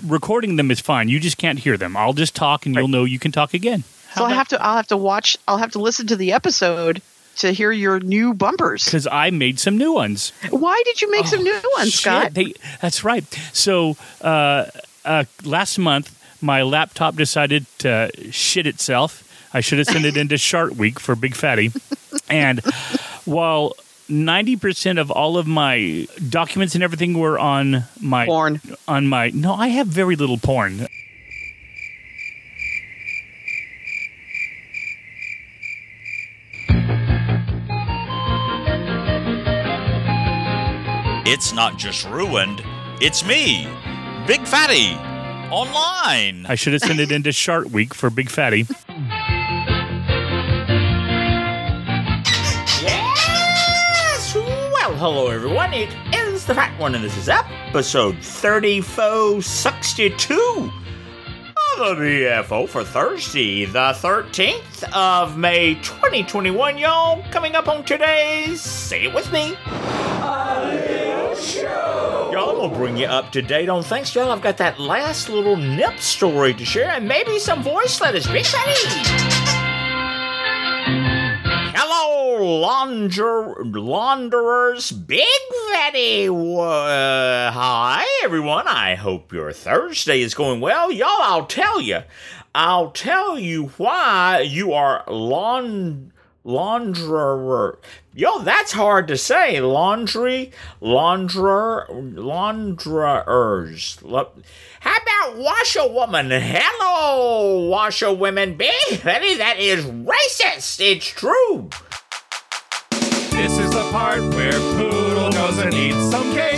recording them is fine. You just can't hear them. I'll just talk, and you'll know you can talk again. I'll have to listen to the episode to hear your new bumpers. Because I made some new ones. Why did you make some new ones, Scott? That's right. So last month, my laptop decided to shit itself. I should have sent it into Shark Week for Big Fatty. And while 90% of all of my documents and everything were on my... Porn. No, I have very little porn. It's not just ruined, it's me, Big Fatty, online. I should have sent it into Shark Week for Big Fatty. Yes! Well, hello everyone, it is the Fat One, and this is episode 3462 of the BFO for Thursday, the 13th of May, 2021, y'all. Coming up on today's Say It With Me, show. Y'all, I'm gonna bring you up to date on things, y'all. I've got that last little nip story to share, and maybe some voice letters. Big Fatty! Hello, launderers. Big Fatty. Hi, everyone. I hope your Thursday is going well. Y'all, I'll tell you why you are launderer. Yo, that's hard to say. Launderers. How about washerwoman? Hello, washerwomen. Big Fatty, that is racist. It's true. This is the part where Poodle goes and eats some cake.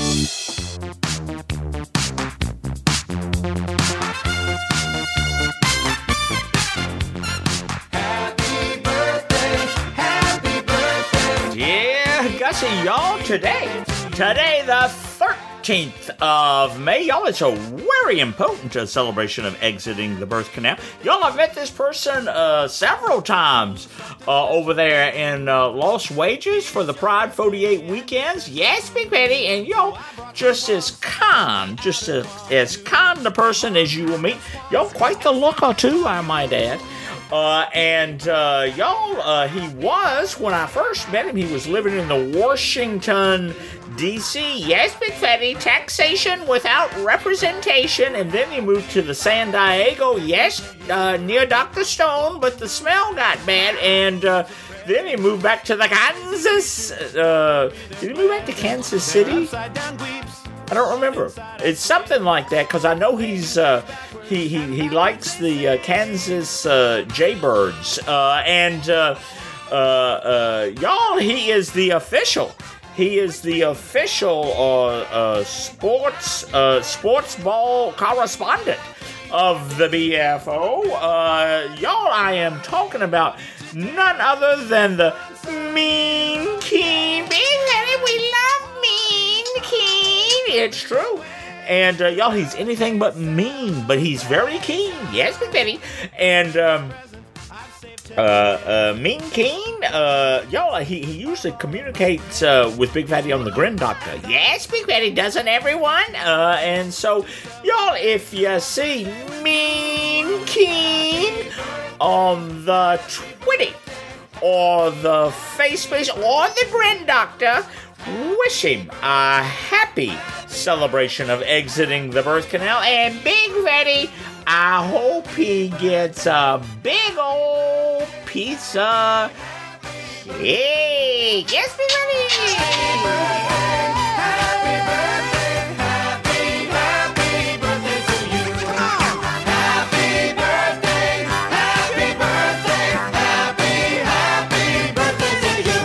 See y'all today the 13th of May, y'all. It's a very important celebration of exiting the birth canal. Y'all, I've met this person several times over there in Lost Wages for the Pride 48 weekends. Yes, Big Fatty, and y'all, just as kind a person as you will meet. Y'all, quite the looker too, I might add. He was, when I first met him, he was living in the Washington, D.C. Yes, Big Fatty, taxation without representation. And then he moved to the San Diego, near Dr. Stone, but the smell got bad. And then he moved back to the Kansas. Did he move back to Kansas City? I don't remember. It's something like that, because I know he's he likes the Kansas Jaybirds, y'all, he is the official sports ball correspondent of the BFO. Y'all, I am talking about none other than the Mean King. We love Mean King. It's true. And, y'all, he's anything but mean, but he's very keen. Yes, Big Fatty. And, Mean Keen, y'all, he usually communicates, with Big Fatty on the Grin Doctor. Yes, Big Fatty, doesn't everyone? And so, y'all, if you see Mean Keen on the Twitty, or the Face, or the Grin Doctor, wish him a happy celebration of exiting the birth canal. And Big Fatty, I hope he gets a big old piece of cake. Yes, Big Fatty! Happy birthday, happy birthday to you. Happy birthday, happy birthday, happy birthday to you.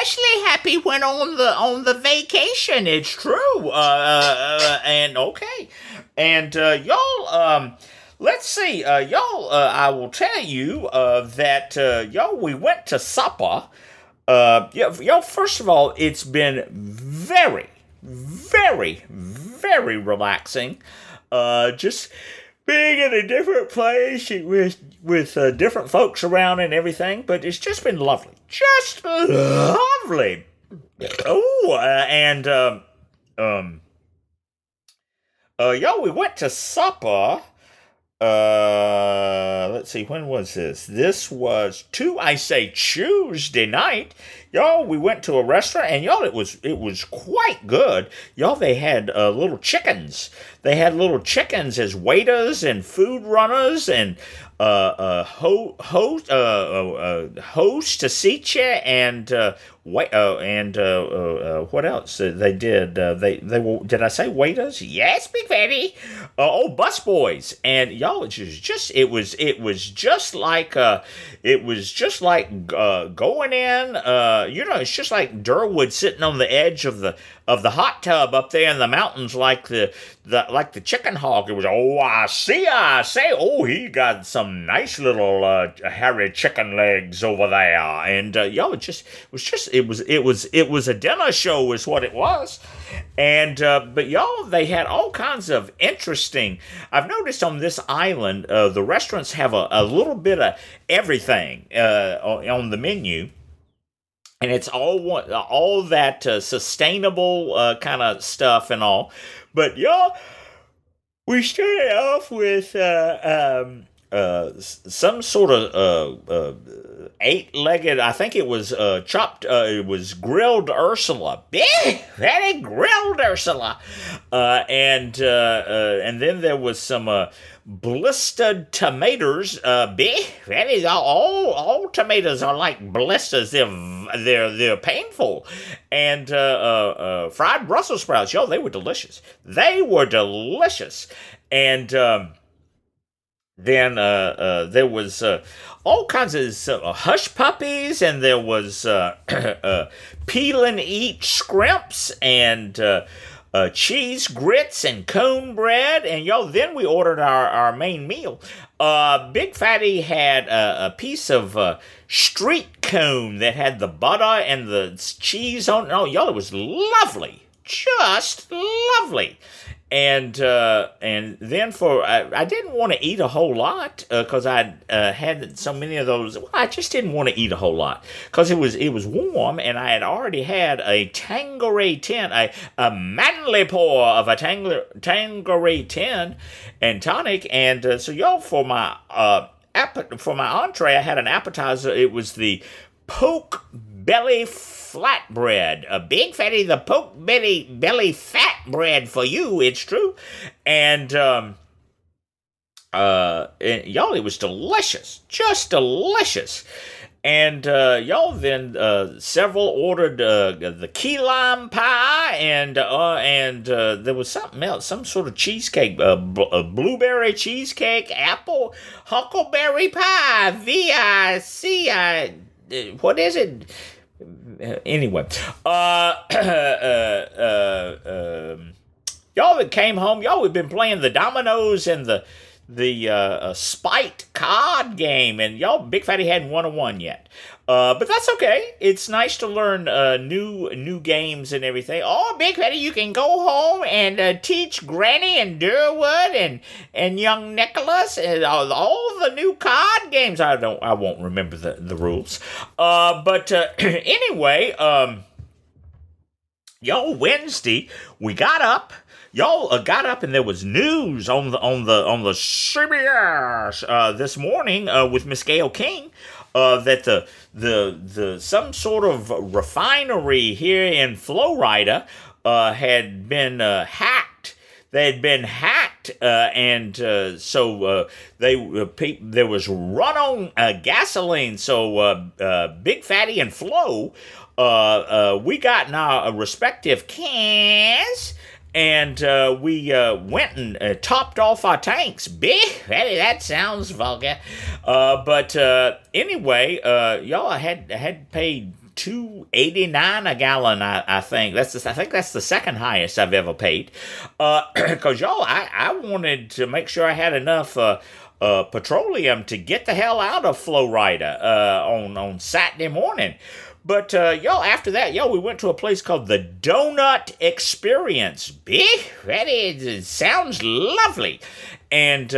especially happy when on the vacation. It's true. And okay, and y'all. Let's see, y'all. I will tell you that y'all. We went to supper. Y'all. First of all, it's been very, very, very relaxing. Just being in a different place with different folks around and everything, but it's just been lovely. Just lovely. Y'all, we went to supper. Let's see, when was this? This was Tuesday night. Y'all, we went to a restaurant, and y'all, it was quite good. Y'all, they had little chickens. They had little chickens as waiters and food runners and host to seat you and what else they did? They were, did I say waiters? Yes, Big Fatty. Bus boys, and y'all, it was just like going in. It's just like Durwood sitting on the edge of the hot tub up there in the mountains, like the chicken hawk. It was, I say, he got some nice little hairy chicken legs over there, and it was a dinner show, is what it was, and but y'all, they had all kinds of interesting. That I've noticed on this island, the restaurants have a little bit of everything on the menu. And it's all that sustainable kind of stuff and all. But y'all, we started off with some sort of eight-legged, I think it was chopped, it was grilled Ursula. Very grilled Ursula. And then there was some blistered tomatoes. All tomatoes are like blisters. They're painful. And fried Brussels sprouts. Yo, they were delicious. And then there was all kinds of hush puppies, and there was peel and eat scrimps and cheese grits and cone bread, and then we ordered our main meal. Big Fatty had a piece of street cone that had the butter and the cheese on it. Oh, y'all, it was lovely, just lovely. And then I didn't want to eat a whole lot because I had so many of those. Well, I just didn't want to eat a whole lot because it was warm, and I had already had a Tanqueray 10, a manly pour of a Tanqueray 10 and tonic, and so y'all, for my entree, I had an appetizer. It was the poke belly flatbread. Big Fatty, the poke belly flatbread for you, it's true. And y'all, it was delicious, just delicious. And y'all, then several ordered the key lime pie, and there was something else, some sort of cheesecake, blueberry cheesecake, apple huckleberry pie, what is it? Anyway, y'all that came home, y'all, we've been playing the dominoes and the spite card game, and y'all, Big Fatty hadn't won a one yet. But that's okay. It's nice to learn new games and everything. Oh, Big Fatty, you can go home and teach Granny and Durwood and young Nicholas and all the new card games. I won't remember the rules. But anyway, y'all, Wednesday we got up. Y'all got up, and there was news on the CBS this morning with Miss Gayle King. That the some sort of refinery here in Florida had been hacked. They had been hacked, and so there was run on gasoline. So Big Fatty and Flo, we got in our respective cans. And we went and topped off our tanks. That sounds vulgar. But anyway, y'all, I had paid $2.89 a gallon. I think that's the second highest I've ever paid. Because y'all, I wanted to make sure I had enough petroleum to get the hell out of Florida on Saturday morning. But y'all, after that, we went to a place called the Donut Experience. Big, it sounds lovely. And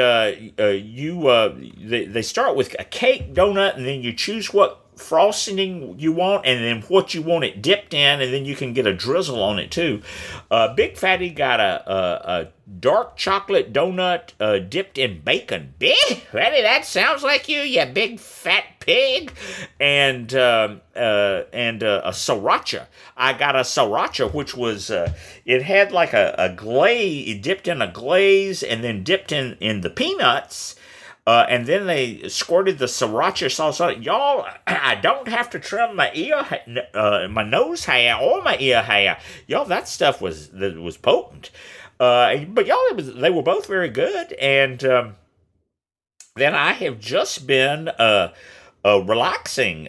they start with a cake donut, and then you choose what frosting you want, and then what you want it dipped in, and then you can get a drizzle on it too. Big Fatty got a dark chocolate donut dipped in bacon. Big Fatty, that sounds like you big fat pig. And a sriracha. I got a sriracha, which was it had like a glaze, dipped in a glaze, and then dipped in the peanuts. And then they squirted the sriracha sauce on it. Y'all, I don't have to trim my my nose hair or my ear hair. Y'all, that stuff was potent. But y'all, they were both very good. And then I have just been relaxing.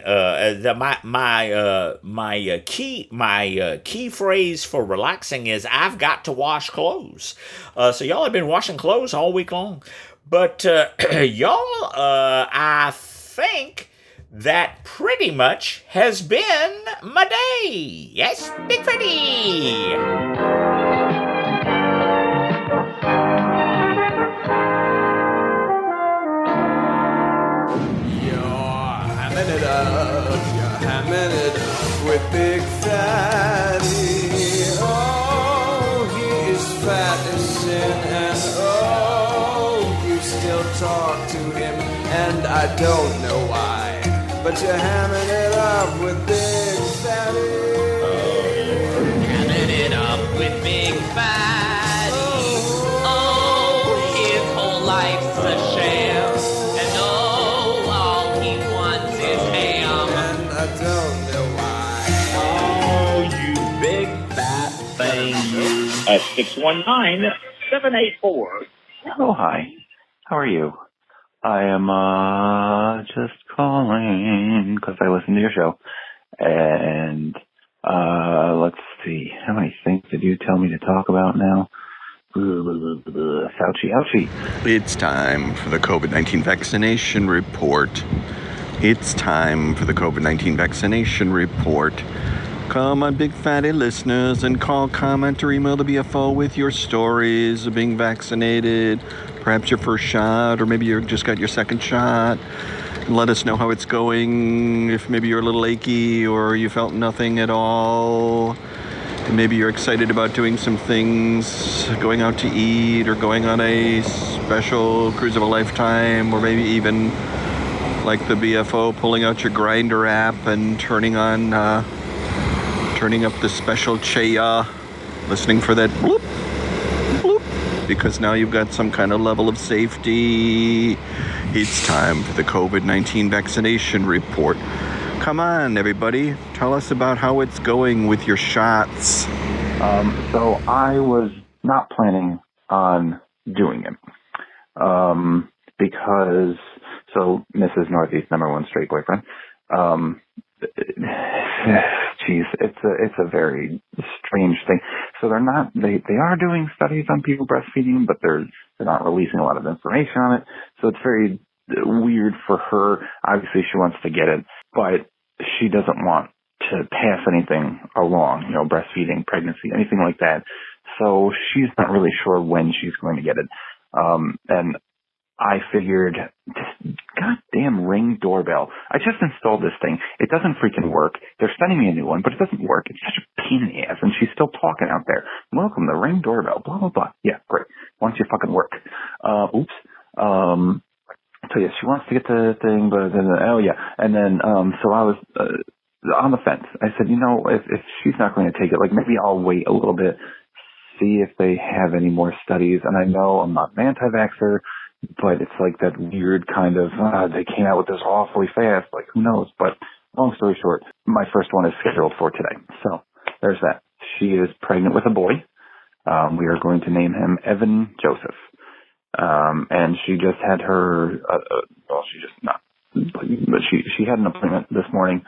My key phrase for relaxing is I've got to wash clothes. So y'all have been washing clothes all week long. But y'all, I think that pretty much has been my day. Yes, Big Fatty. You're hamming it up with Big Fatty. Oh, he is fat as sin, and still talk to him, and I don't know why, but you're hamming it up with Big Fatty. Hamming it up with Big Fatty. Oh, his whole life's a sham, and all he wants is ham, and I don't know why. Oh, you big fat thing, you. 619-784. Oh, hi. How are you? I am just calling because I listened to your show. And let's see. How many things did you tell me to talk about now? Ouchie. It's time for the COVID-19 vaccination report. Come on, Big Fatty listeners, and call, comment, or email the BFO with your stories of being vaccinated, perhaps your first shot, or maybe you just got your second shot. Let us know how it's going, if maybe you're a little achy or you felt nothing at all. And maybe you're excited about doing some things, going out to eat, or going on a special cruise of a lifetime, or maybe even, like the BFO, pulling out your Grindr app and turning up the special Chaya, listening for that bloop, bloop, because now you've got some kind of level of safety. It's time for the COVID-19 vaccination report. Come on, everybody. Tell us about how it's going with your shots. So I was not planning on doing it. Because, Mrs. Northeast, number one straight boyfriend, geez, it's a very strange thing. So they are doing studies on people breastfeeding, but they're not releasing a lot of information on it. So it's very weird for her. Obviously she wants to get it, but she doesn't want to pass anything along, breastfeeding, pregnancy, anything like that. So she's not really sure when she's going to get it. And I figured, this goddamn Ring doorbell. I just installed this thing. It doesn't freaking work. They're sending me a new one, but it doesn't work. It's such a pain in the ass, and she's still talking out there. Welcome to Ring doorbell, blah, blah, blah. Yeah, great. Why don't you fucking work? Oops. So yeah, she wants to get the thing, but then, And then, so I was, on the fence. I said, if she's not going to take it, maybe I'll wait a little bit, see if they have any more studies. And I know I'm not an anti-vaxxer, but it's like that weird kind of, they came out with this awfully fast, who knows? But long story short, my first one is scheduled for today. So there's that. She is pregnant with a boy. We are going to name him Evan Joseph. And she just had her, she had an appointment this morning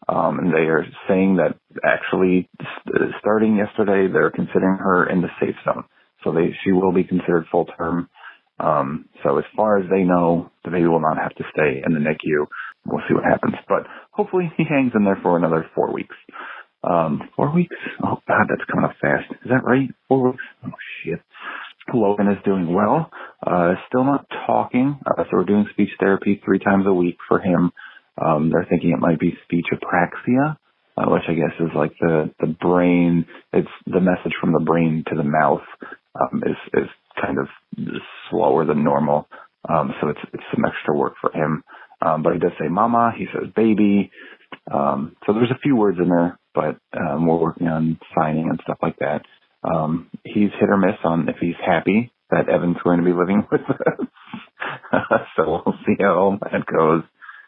And they are saying that actually starting yesterday, they're considering her in the safe zone. So she will be considered full term. So as far as they know, the baby will not have to stay in the NICU. We'll see what happens. But hopefully he hangs in there for another 4 weeks. 4 weeks? Oh, God, that's coming up fast. Is that right? 4 weeks? Oh, shit. Logan is doing well. Still not talking. So we're doing speech therapy 3 times a week for him. They're thinking it might be speech apraxia, which I guess is like the brain. It's the message from the brain to the mouth is kind of slower than normal. So it's some extra work for him. But he does say mama. He says baby. So there's a few words in there, but we're working on signing and stuff like that. He's hit or miss on if he's happy that Evan's going to be living with us. So we'll see how that goes.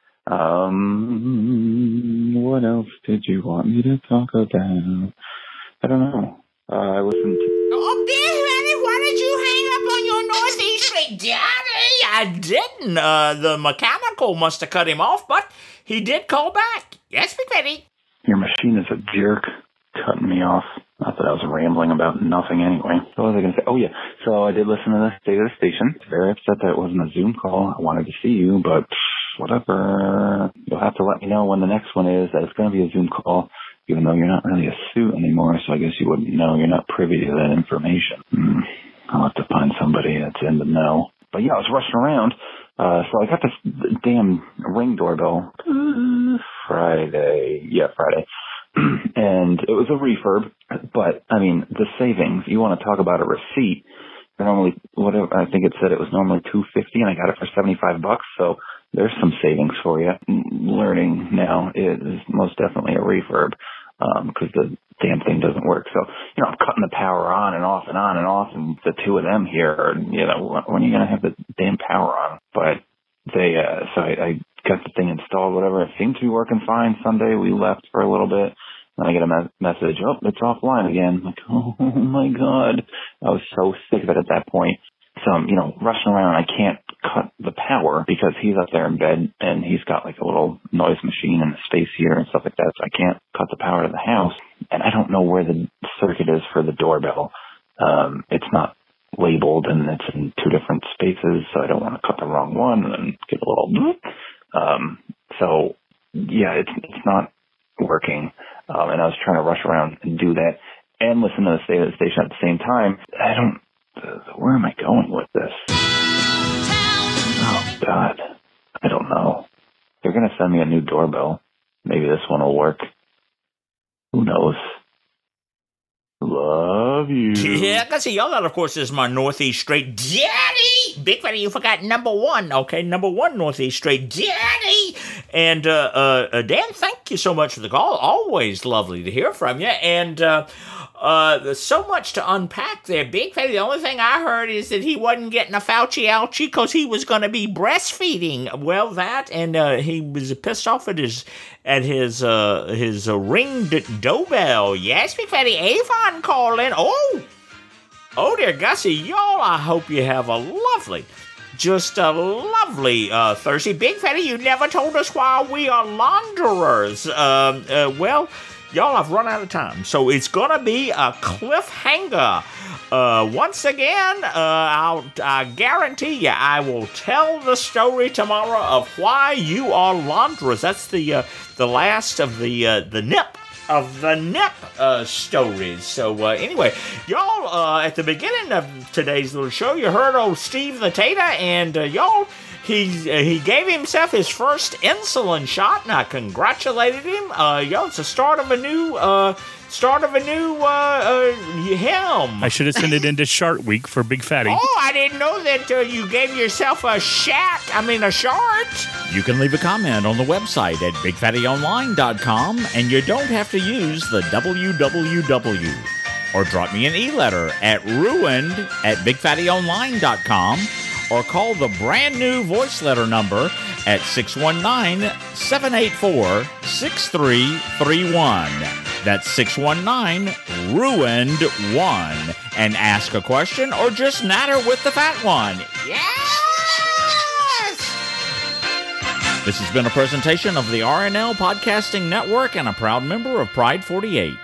What else did you want me to talk about? I don't know. I listened to... Oh, Billy, why did you hang up on your Northeast Street? Daddy, I didn't. The mechanical must have cut him off, but he did call back. Yes, Big Fatty. Your machine is a jerk, cutting me off. Not that I was rambling about nothing anyway. So what was I going to say? Oh, yeah. So I did listen to the State of the Station. Very upset that it wasn't a Zoom call. I wanted to see you, but whatever. You'll have to let me know when the next one is that it's going to be a Zoom call, even though you're not really a suit anymore, so I guess you wouldn't know. You're not privy to that information. I'll have to find somebody that's in the know. But yeah, I was rushing around. So I got this damn Ring doorbell Friday. Yeah, Friday. And it was a refurb, but I mean, the savings, you want to talk about a receipt. Normally, whatever, I think it said it was normally $250 and I got it for $75. So there's some savings for you. Learning now is most definitely a refurb, because the damn thing doesn't work. So, I'm cutting the power on and off and on and off, and the two of them here, when are you going to have the damn power on? But they, so I got the thing installed, whatever. It seemed to be working fine. Sunday we left for a little bit. Then I get a message, oh, it's offline again. I'm like, oh my God. I was so sick of it at that point. So I'm, rushing around. I can't cut the power because he's up there in bed and he's got like a little noise machine in the space here and stuff like that. So I can't cut the power to the house. And I don't know where the circuit is for the doorbell. It's not labeled and it's in 2 different spaces. So I don't want to cut the wrong one and then get a little bloop. So yeah, it's not working. And I was trying to rush around and do that and listen to the State of the Station at the same time. Where am I going with this? Oh, God. I don't know. They're going to send me a new doorbell. Maybe this one will work. Who knows? Love you. Yeah, because y'all got, of course, is my Northeast Straight Daddy. Big Fatty, you forgot number 1. Okay, number 1 Northeast Straight Daddy. And, Dan, thank you so much for the call. Always lovely to hear from you. And, there's so much to unpack there, Big Fatty. The only thing I heard is that he wasn't getting a Fauci ouchie because he was going to be breastfeeding. Well, that, and he was pissed off at his Ring doorbell. Yes, Big Fatty. Avon called in. Oh, dear Gussie, y'all, I hope you have a lovely Thursday. Big Fatty, you never told us why we are launderers. Well, y'all, I've run out of time, so it's gonna be a cliffhanger. Once again, I guarantee you, I will tell the story tomorrow of why you are launderers. That's the last of the nip of the nip stories. So anyway, y'all, at the beginning of today's little show, you heard old Steve the Tater, and y'all, he gave himself his first insulin shot, and I congratulated him. Y'all, it's the start of a new him. I should have sent it into Shart Week for Big Fatty. Oh, I didn't know that you gave yourself a shart. You can leave a comment on the website at BigFattyOnline.com, and you don't have to use the www. Or drop me an e-letter at ruined@BigFattyOnline.com, or call the brand new voice letter number at 619-784-6331. That's 619-RUINED-1. And ask a question or just natter with the fat one. Yes! This has been a presentation of the RNL Podcasting Network and a proud member of Pride 48.